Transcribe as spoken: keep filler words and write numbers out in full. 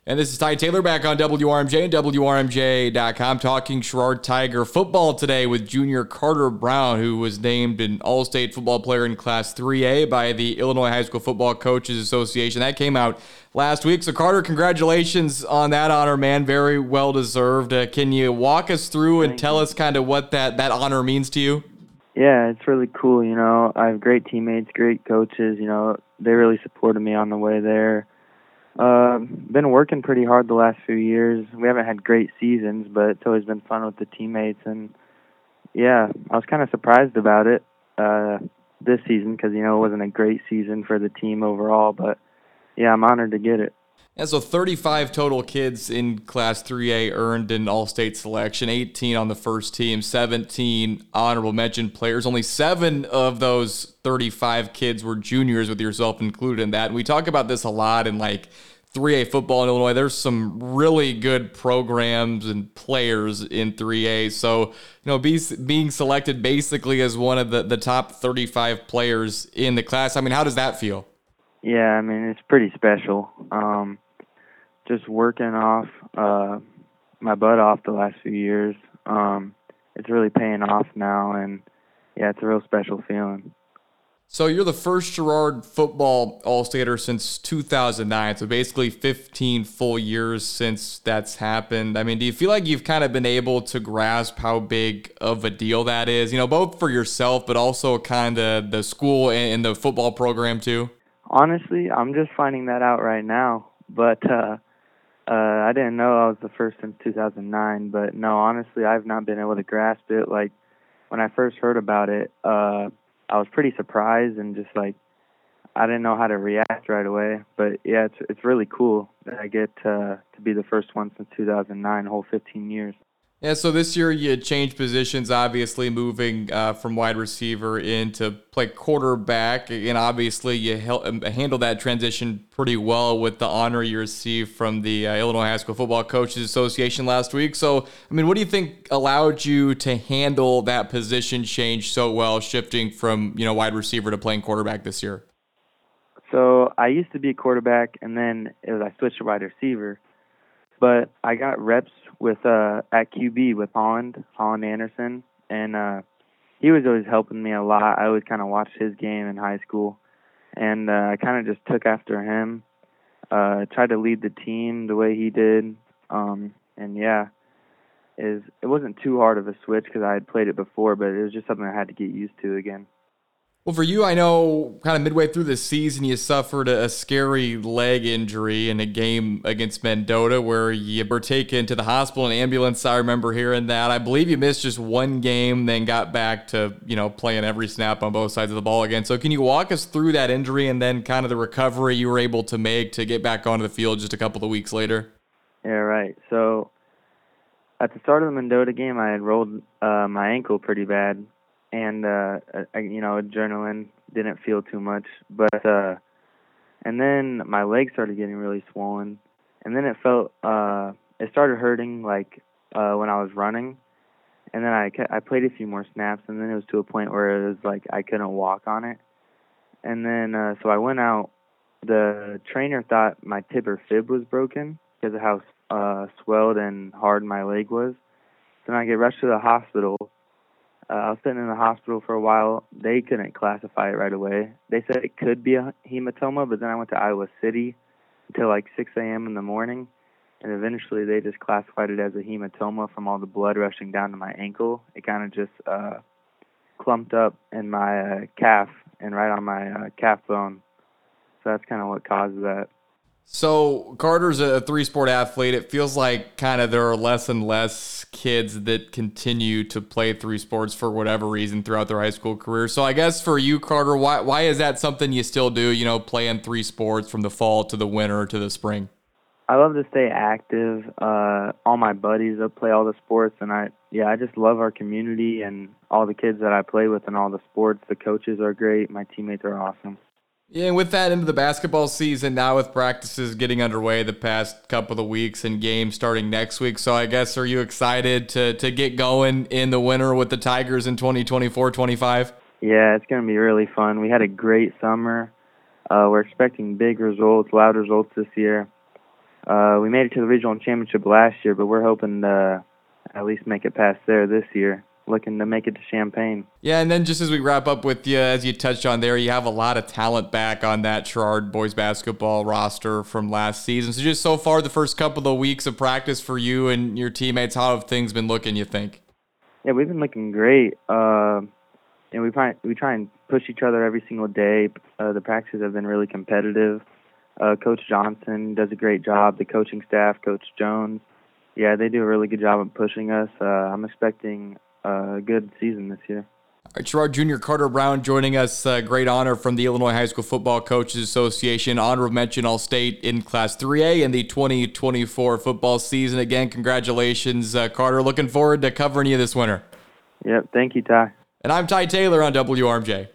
And this is Ty Taylor back on W R M J and W R M J dot com talking Sherrard Tiger football today with junior Carter Brown, who was named an All-State football player in Class three A by the Illinois High School Football Coaches Association. That came out last week. So, Carter, congratulations on that honor, man. Very well-deserved. Uh, can you walk us through and Thank tell you. us kind of what that, that honor means to you? Yeah, it's really cool. You know, I have great teammates, great coaches. You know, they really supported me on the way there. Uh, been working pretty hard the last few years. We haven't had great seasons, but it's always been fun with the teammates. And yeah, I was kind of surprised about it uh, this season because, you know, it wasn't a great season for the team overall. But yeah, I'm honored to get it. And so thirty-five total kids in Class three A earned an All-State selection, eighteen on the first team, seventeen honorable mention players. Only seven of those thirty-five kids were juniors, with yourself included in that. And we talk about this a lot in like three A football in Illinois. There's some really good programs and players in three A. So, you know, be, being selected basically as one of the, the top thirty-five players in the class, I mean, how does that feel? Yeah, I mean, it's pretty special. Um, just working off uh, my butt off the last few years. Um, it's really paying off now, and yeah, it's a real special feeling. So you're the first Sherrard football All-Stater since two thousand nine, so basically fifteen full years since that's happened. I mean, do you feel like you've kind of been able to grasp how big of a deal that is, you know, both for yourself, but also kind of the school and the football program too? Honestly, I'm just finding that out right now, but uh, uh, I didn't know I was the first since two thousand nine, but no, honestly, I've not been able to grasp it. Like, when I first heard about it, uh, I was pretty surprised and just like, I didn't know how to react right away. But yeah, it's it's really cool that I get uh, to be the first one since two thousand nine, a whole fifteen years. Yeah, so this year you changed positions, obviously moving uh, from wide receiver into play quarterback, and obviously you hel- um, handled that transition pretty well with the honor you received from the uh, Illinois High School Football Coaches Association last week. So, I mean, what do you think allowed you to handle that position change so well, shifting from, you know, wide receiver to playing quarterback this year? So I used to be a quarterback, and then it was, I switched to wide receiver. But I got reps with uh, at Q B with Holland, Holland Anderson, and uh, he was always helping me a lot. I always kind of watched his game in high school, and uh, I kind of just took after him, uh, tried to lead the team the way he did, um, and yeah, is it wasn't too hard of a switch because I had played it before, but it was just something I had to get used to again. Well, for you, I know kind of midway through the season, you suffered a scary leg injury in a game against Mendota where you were taken to the hospital in an ambulance. I remember hearing that. I believe you missed just one game, then got back to, you know, playing every snap on both sides of the ball again. So can you walk us through that injury and then kind of the recovery you were able to make to get back onto the field just a couple of weeks later? Yeah, right. So at the start of the Mendota game, I had rolled uh, my ankle pretty bad. And, uh, I, you know, adrenaline, didn't feel too much. But, uh, and then my leg started getting really swollen. And then it felt, uh, it started hurting, like, uh, when I was running. And then I, I played a few more snaps, and then it was to a point where it was like I couldn't walk on it. And then, uh, so I went out. The trainer thought my tib or fib was broken because of how, uh, swelled and hard my leg was. So then I get rushed to the hospital. Uh, I was sitting in the hospital for a while. They couldn't classify it right away. They said it could be a hematoma, but then I went to Iowa City until like six a.m. in the morning, and eventually they just classified it as a hematoma from all the blood rushing down to my ankle. It kind of just uh, clumped up in my uh, calf and right on my uh, calf bone. So that's kind of what caused that. So Carter's a three-sport athlete. It feels like kind of there are less and less kids that continue to play three sports for whatever reason throughout their high school career. So I guess for you, Carter, why why is that something you still do, you know, playing three sports from the fall to the winter to the spring? I love to stay active. Uh, all my buddies that play all the sports, and I yeah, I just love our community and all the kids that I play with in all the sports. The coaches are great. My teammates are awesome. Yeah, and with that into the basketball season, now with practices getting underway the past couple of weeks and games starting next week. So I guess, are you excited to to get going in the winter with the Tigers in twenty twenty-four twenty-five? Yeah, it's going to be really fun. We had a great summer. Uh, we're expecting big results, loud results this year. Uh, we made it to the regional championship last year, but we're hoping to at least make it past there this year. Looking to make it to Champaign. Yeah, and then just as we wrap up with you, as you touched on there, you have a lot of talent back on that Sherrard boys basketball roster from last season. So just so far, the first couple of weeks of practice for you and your teammates, how have things been looking, you think? Yeah, we've been looking great. Uh, and we try, we try and push each other every single day. Uh, the practices have been really competitive. Uh, Coach Johnson does a great job. The coaching staff, Coach Jones, yeah, they do a really good job of pushing us. Uh, I'm expecting a good season this year. All right, Sherrard Junior Carter Brown joining us. Uh, great honor from the Illinois High School Football Coaches Association. Honorable mention All-State in Class three A in the twenty twenty-four football season. Again, congratulations, uh, Carter. Looking forward to covering you this winter. Yep, thank you, Ty. And I'm Ty Taylor on W R M J.